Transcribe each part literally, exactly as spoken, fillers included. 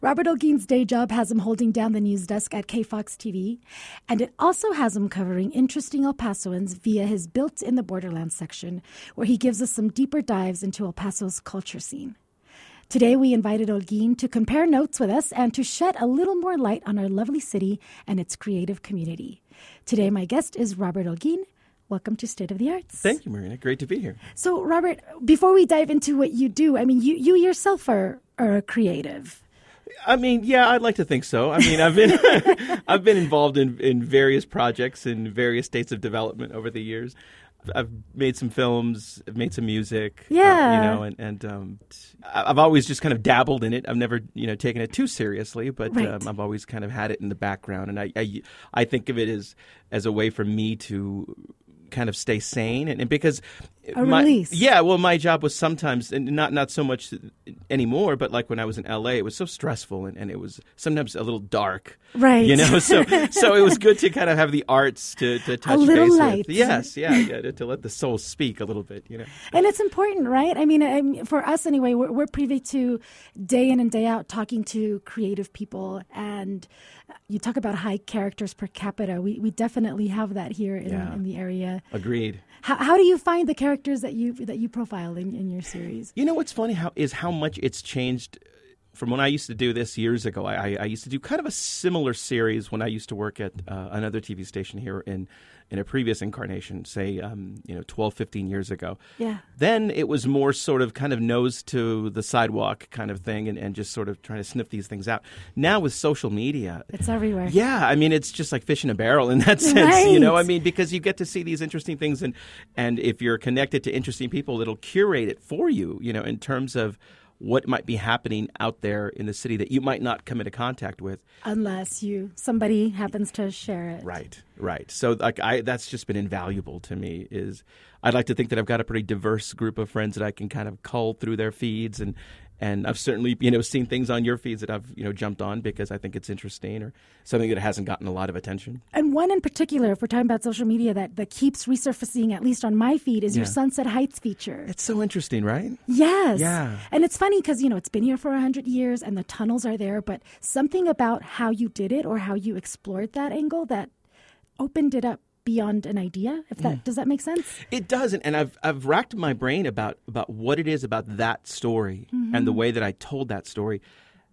Robert Olguin's day job has him holding down the news desk at K Fox T V, and it also has him covering interesting El Pasoans via his Built in the Borderlands section, where he gives us some deeper dives into El Paso's culture scene. Today, we invited Olguin to compare notes with us and to shed a little more light on our lovely city and its creative community. Today, my guest is Robert Olguin. Welcome to State of the Arts. Thank you, Marina. Great to be here. So, Robert, before we dive into what you do, I mean, you, you yourself are, are a creative. I mean, yeah, I'd like to think so. I mean, I've been I've been involved in, in various projects in various states of development over the years. I've made some films, I've made some music, yeah, uh, you know, and, and um, I've always just kind of dabbled in it. I've never, you know, taken it too seriously, but right. um, I've always kind of had it in the background, and I I, I think of it as as a way for me to kind of stay sane, and, and because a my, release. Yeah, well, my job was sometimes, and not not so much anymore, but like when I was in L A, it was so stressful, and, and it was sometimes a little dark, right? You know, so so it was good to kind of have the arts to, to touch a little base light. with. Yes, yeah, yeah to, to let the soul speak a little bit, you know. And it's important, right? I mean, I mean for us anyway, we're, we're privy to day in and day out talking to creative people, and you talk about high characters per capita. We we definitely have that here in, yeah. in the area. Agreed. How, how do you find the characters that you that you profile in, in your series? You know what's funny how is how much it's changed from when I used to do this years ago. I, I used to do kind of a similar series when I used to work at uh, another T V station here in, in a previous incarnation, say, um, you know, twelve, fifteen years ago. Yeah. Then it was more sort of kind of nose to the sidewalk kind of thing and, and just sort of trying to sniff these things out. Now with social media. It's everywhere. Yeah. I mean, it's just like fish in a barrel in that sense, right. you know, I mean, because you get to see these interesting things. And, and if you're connected to interesting people, it'll curate it for you, you know, in terms of what might be happening out there in the city that you might not come into contact with. Unless you somebody happens to share it. Right, right. So like I that's just been invaluable to me. Is I'd like to think that I've got a pretty diverse group of friends that I can kind of cull through their feeds, and and I've certainly, you know, seen things on your feeds that I've, you know, jumped on because I think it's interesting or something that hasn't gotten a lot of attention. And one in particular, if we're talking about social media, that, that keeps resurfacing, at least on my feed, is yeah. your Sunset Heights feature. It's so interesting, right? Yes. Yeah. And it's funny because, you know, it's been here for one hundred years and the tunnels are there, but something about how you did it or how you explored that angle that opened it up beyond an idea, if that mm. does that make sense? It does, and I've I've racked my brain about about what it is about that story mm-hmm. and the way that I told that story.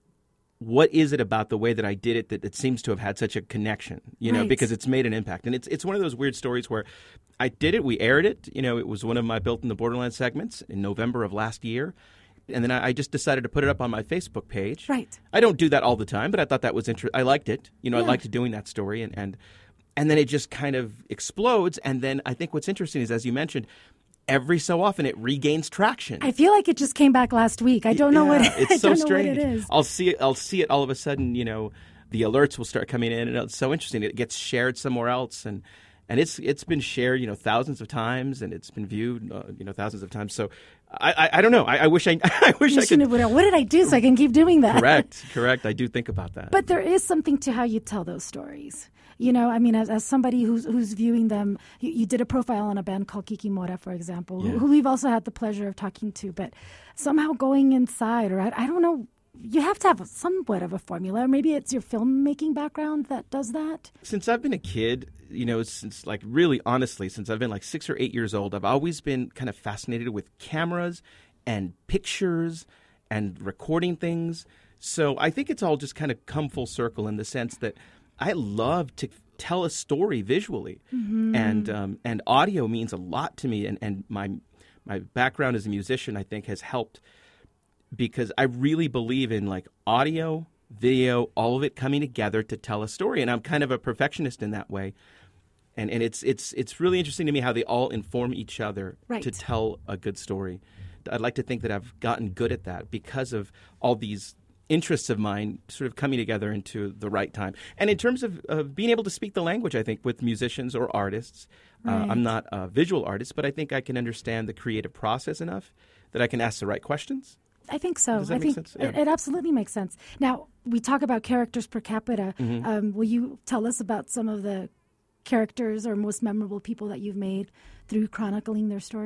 What is it about the way that I did it that it seems to have had such a connection? You know, right. because it's made an impact, and it's it's one of those weird stories where I did it, we aired it. You know, it was one of my Built in the Borderlands segments in November of last year. And then I just decided to put it up on my Facebook page. Right. I don't do that all the time, but I thought that was interesting. I liked it. You know, yeah. I liked doing that story, and. and And then it just kind of explodes. And then I think what's interesting is, as you mentioned, every so often it regains traction. I feel like it just came back last week. I don't know yeah, what it, it's I so don't know strange. what it is. I'll see it. I'll see it all of a sudden. You know, the alerts will start coming in, and it's so interesting. It gets shared somewhere else, and and it's it's been shared, you know, thousands of times, and it's been viewed, uh, you know, thousands of times. So I I, I don't know. I, I wish I I wish you I could. What did I do so I can keep doing that? Correct. Correct. I do think about that. But there is something to how you tell those stories. You know, I mean, as, as somebody who's who's viewing them, you, you did a profile on a band called Kiki Mora, for example, yeah. who, who we've also had the pleasure of talking to. But somehow going inside, or I, I don't know, you have to have somewhat of a formula. Maybe it's your filmmaking background that does that. Since I've been a kid, you know, since like really honestly, since I've been like six or eight years old, I've always been kind of fascinated with cameras and pictures and recording things. So I think it's all just kind of come full circle in the sense that I love to tell a story visually, mm-hmm. and um, and audio means a lot to me. And, and my my background as a musician, I think, has helped because I really believe in like audio, video, all of it coming together to tell a story. And I'm kind of a perfectionist in that way. And and it's it's it's really interesting to me how they all inform each other right. to tell a good story. I'd like to think that I've gotten good at that because of all these interests of mine sort of coming together into the right time. And in terms of, of being able to speak the language, I think, with musicians or artists, right. uh, I'm not a visual artist, but I think I can understand the creative process enough that I can ask the right questions. I think so. Does that I make think sense? Yeah. it, it absolutely makes sense. Now, we talk about characters per capita. Mm-hmm. Um, will you tell us about some of the characters or most memorable people that you've made through chronicling their stories?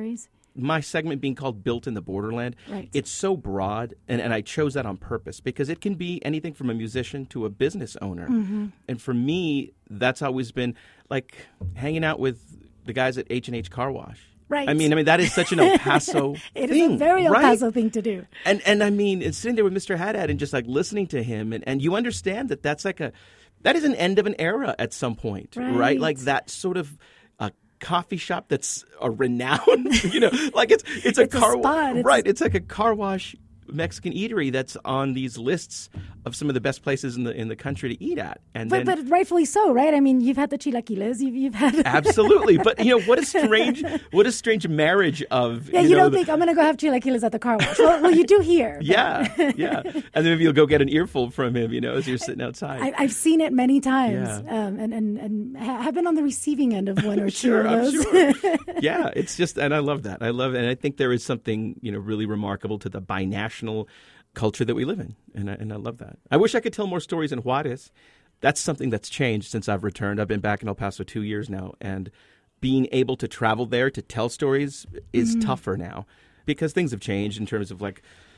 my segment being called Built in the Borderland, Right. it's so broad, and, and I chose that on purpose because it can be anything from a musician to a business owner. Mm-hmm. And for me, that's always been like hanging out with the guys at H and H Car Wash. Right. I mean, I mean that is such an El Paso It thing, is a very El right? Paso thing to do. And and I mean, it's sitting there with Mister Haddad and just like listening to him, and, and you understand that that's like a that is an end of an era at some point, right? Right. Like that sort of a coffee shop that's a renowned, you know, like it's it's a It's a car spot. It's- right? It's like a car wash Mexican eatery that's on these lists of some of the best places in the in the country to eat at. And But, then, but rightfully so, right? I mean, you've had the chilaquiles, you've, you've had... absolutely, but you know what a strange what a strange marriage of Yeah, you, you, know, don't the- think, I'm going to go have chilaquiles at the car wash. Well, well you do here. but- yeah, yeah, and then maybe you'll go get an earful from him, you know, as you're sitting outside. I, I've seen it many times, Yeah. um, and, and, and ha- have been on the receiving end of one or two Sure, of I'm those. sure. Yeah, it's just, and I love that. I love, and I think there is something, you know, really remarkable to the binational culture that we live in, and I, and I love that. I wish I could tell more stories in Juarez. That's something that's changed since I've returned. I've been back in El Paso two years now, and being able to travel there to tell stories is Mm-hmm. tougher now because things have changed in terms of like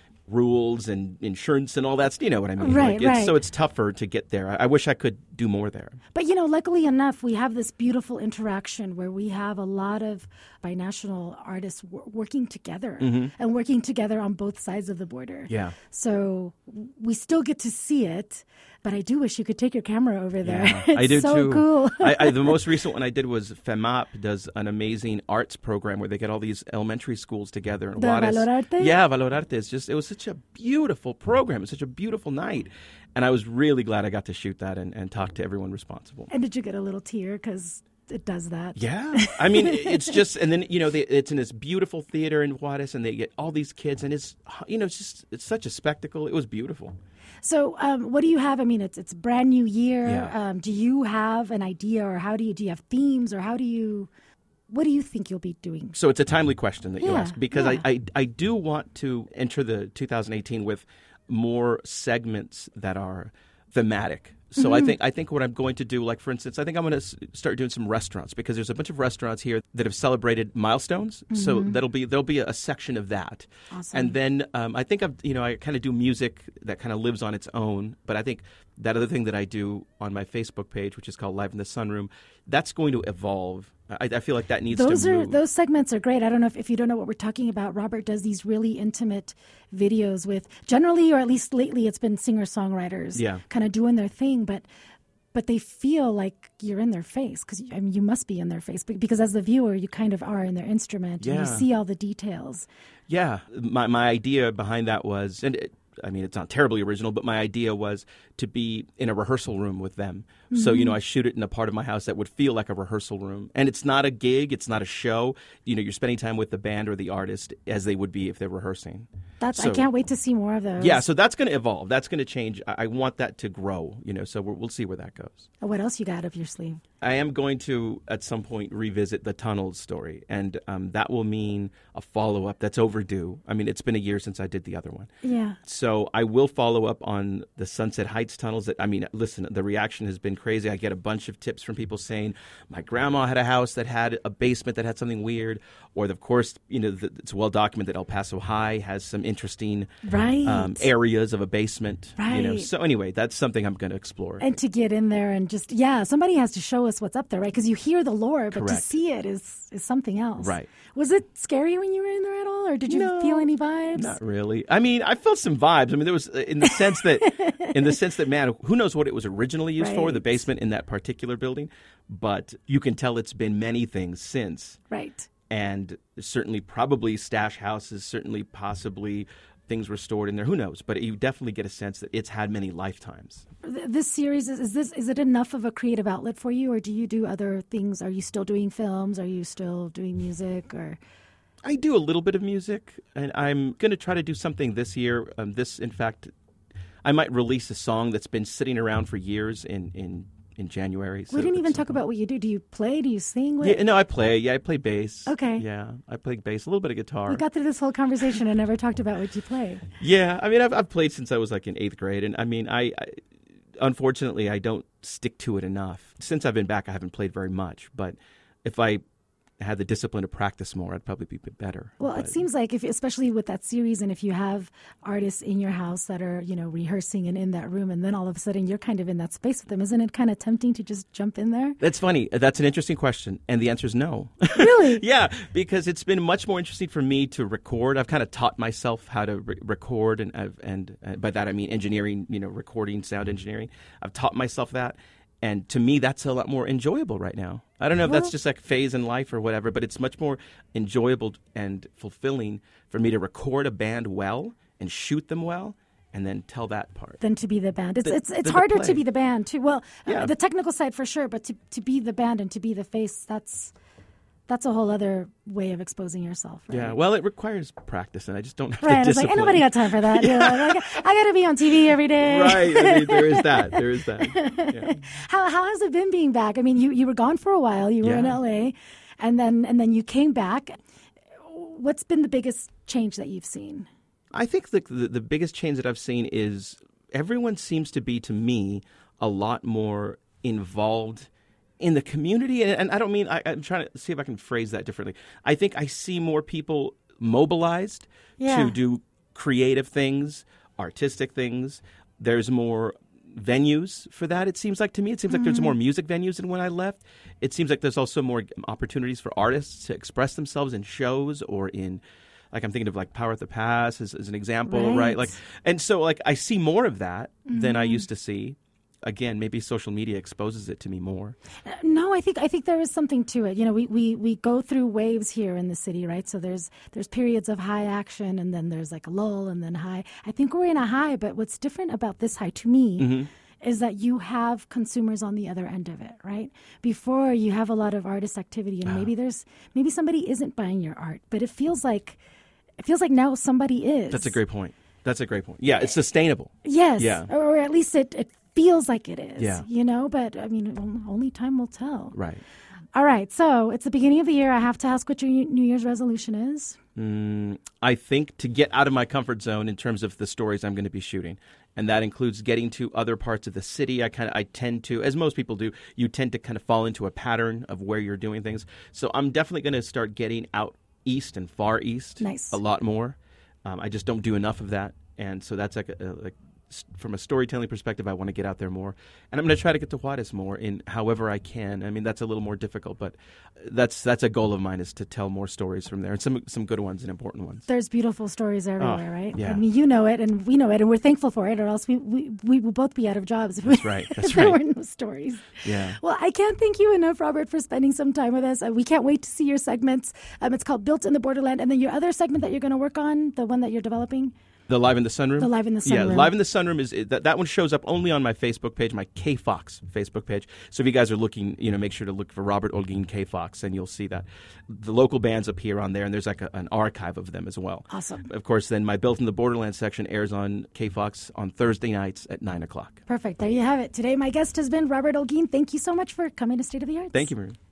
rules and insurance and all that. You know what I mean? Right, like it's, right. So it's tougher to get there. I, I wish I could do more there. But, you know, luckily enough, we have this beautiful interaction where we have a lot of binational artists w- working together and working together on both sides of the border. Mm-hmm. Yeah. So we still get to see it, but I do wish you could take your camera over there. Yeah, It's I do so too. cool. I, I, the most recent one I did was FEMAP does an amazing arts program where they get all these elementary schools together. In The Juarez. Valorarte? Yeah, Valorarte. It's just it was such a beautiful program. It was such a beautiful night, and I was really glad I got to shoot that and, and talk to everyone responsible. And did you get a little tear? Because it does that. Yeah, I mean it's just, and then you know they, it's in this beautiful theater in Juarez, and they get all these kids, and it's you know it's just it's such a spectacle. It was beautiful. So, um, what do you have? I mean, it's it's a brand new year. Yeah. Um, do you have an idea, or how do you do you have themes, or how do you? What do you think you'll be doing? So it's a timely question that you Yeah, ask because yeah. I, I I do want to enter the two thousand eighteen with more segments that are thematic. So Mm-hmm. I think I think what I'm going to do, like for instance, I think I'm going to s- start doing some restaurants because there's a bunch of restaurants here that have celebrated milestones. So that'll be there'll be a, a section of that. Mm-hmm. Awesome. And then um, I think I've you know I kind of do music that kind of lives on its own. But I think that other thing that I do on my Facebook page, which is called Live in the Sunroom, that's going to evolve. I, I feel like that needs Those to are move. those segments are great. I don't know if, if you don't know what we're talking about. Robert does these really intimate videos with generally, or at least lately, it's been singer songwriters, Yeah. kind of doing their thing, but. But they feel like you're in their face because I mean you must be in their face be- because as the viewer you kind of are in their instrument and Yeah. you see all the details. Yeah, my my idea behind that was, and it, I mean, it's not terribly original, but my idea was to be in a rehearsal room with them. So, you know, I shoot it in a part of my house that would feel like a rehearsal room. And it's not a gig, it's not a show. You know, you're spending time with the band or the artist as they would be if they're rehearsing. That's I So- can't wait to see more of those. Yeah, so that's going to evolve. That's going to change. I, I want that to grow, you know, so we're, we'll see where that goes. What else you got up your sleeve? I am going to, at some point, revisit the Tunnels story, and um, that will mean a follow-up that's overdue. I mean, it's been a year since I did the other one. Yeah. So I will follow up on the Sunset Heights tunnels. That I mean, listen, the reaction has been crazy. I get a bunch of tips from people saying, my grandma had a house that had a basement that had something weird, or of course, you know, the, it's well documented that El Paso High has some interesting Right. um, areas of a basement. You know, Right. so anyway, that's something I'm going to explore. And to get in there and just, yeah, somebody has to show us what's up there, right? Because you hear the lore, but to Correct. see it is, is something else. Right. Was it scary when you were in there at all? Or did you No, feel any vibes? Not really. I mean, I felt some vibes. I mean, there was uh, in the sense that, in the sense that, man, who knows what it was originally used for, Right. the basement in that particular building, but you can tell it's been many things since. Right. And certainly, probably stash houses, certainly, possibly things were stored in there. Who knows? But you definitely get a sense that it's had many lifetimes. Th- This series, is, is this is it enough of a creative outlet for you? Or do you do other things? Are you still doing films? Are you still doing music? Or I do a little bit of music, and I'm going to try to do something this year. Um, this, in fact, I might release a song that's been sitting around for years in, in, in January. So we didn't even it's- talk about what you do. Do you play? Do you sing? What- Yeah, no, I play. Yeah, I play bass. Okay. Yeah, I play bass, a little bit of guitar. We got through this whole conversation and never talked about what you play. Yeah, I mean, I've, I've played since I was like in eighth grade, and I mean, I, I unfortunately I don't stick to it enough. Since I've been back, I haven't played very much. But if I had the discipline to practice more, I'd probably be better. Well, but, it seems like, if, especially with that series, and if you have artists in your house that are, you know, rehearsing and in that room, and then all of a sudden you're kind of in that space with them, isn't it kind of tempting to just jump in there? That's funny. That's an interesting question, and the answer is no. Really? Yeah, because it's been much more interesting for me to record. I've kind of taught myself how to re- record, and I've, and uh, by that I mean engineering, you know, recording, sound engineering. I've taught myself that. And to me, that's a lot more enjoyable right now. I don't know if well, that's just like phase in life or whatever, but it's much more enjoyable and fulfilling for me to record a band well and shoot them well and then tell that part. Than to be the band. It's the, it's it's the, harder the to be the band too. Well, yeah. uh, the technical side for sure, but to to be the band and to be the face, that's that's a whole other way of exposing yourself. Right? Yeah, well, it requires practice, and I just don't have right. the It's discipline. like, ain't nobody got time for that. Yeah. You know, like, I got to be on T V every day. Right. I mean, there is that. There is that. Yeah. How how has it been being back? I mean, you, you were gone for a while. You were yeah. in L A, and then and then you came back. What's been the biggest change that you've seen? I think the, the the biggest change that I've seen is everyone seems to be, to me, a lot more involved in the community. And, and I don't mean, I, I'm trying to see if I can phrase that differently. I think I see more people mobilized yeah. to do creative things, artistic things. There's more venues for that, it seems like to me. It seems like mm-hmm. there's more music venues than when I left. It seems like there's also more opportunities for artists to express themselves in shows or in, like I'm thinking of like Power at the Pass as, as an example, right. right? Like, and so like I see more of that mm-hmm. than I used to see. Again, maybe social media exposes it to me more. Uh, no, I think I think there is something to it. You know, we, we, we go through waves here in the city, right? So there's there's periods of high action, and then there's like a lull, and then high. I think we're in a high, but what's different about this high to me mm-hmm. is that you have consumers on the other end of it, right? Before, you have a lot of artist activity, and maybe there's maybe somebody isn't buying your art, but it feels like it feels like now somebody is. That's a great point. That's a great point. Yeah, it's sustainable. Yes, yeah. or at least it. it feels like it is, yeah. you know, but I mean, only time will tell. Right. All right. So it's the beginning of the year. I have to ask what your New Year's resolution is. Mm, I think to get out of my comfort zone in terms of the stories I'm going to be shooting. And that includes getting to other parts of the city. I kind of, I tend to, as most people do, you tend to kind of fall into a pattern of where you're doing things. So I'm definitely going to start getting out east and far east nice. a lot more. Um, I just don't do enough of that. And so that's like a, a like, from a storytelling perspective, I want to get out there more. And I'm going to try to get to Juarez more in however I can. I mean, that's a little more difficult, but that's that's a goal of mine, is to tell more stories from there, and some some good ones and important ones. There's beautiful stories everywhere, oh, right? Yeah. I mean, you know it, and we know it, and we're thankful for it, or else we, we, we will both be out of jobs if, that's we, right. That's if there right. were no stories. Yeah. Well, I can't thank you enough, Robert, for spending some time with us. Uh, we can't wait to see your segments. Um, it's called Built in the Borderland, and then your other segment that you're going to work on, the one that you're developing. The Live in the Sunroom? The Live in the Sunroom. Yeah, Live in the Sunroom is that that one shows up only on my Facebook page, my K Fox Facebook page. So if you guys are looking, you know, make sure to look for Robert Olguin K Fox, and you'll see that the local bands appear on there, and there's like a, an archive of them as well. Awesome. Of course, then my Built in the Borderland section airs on K Fox on Thursday nights at nine o'clock. Perfect. There you have it. Today, my guest has been Robert Olguin. Thank you so much for coming to State of the Arts. Thank you, Marie.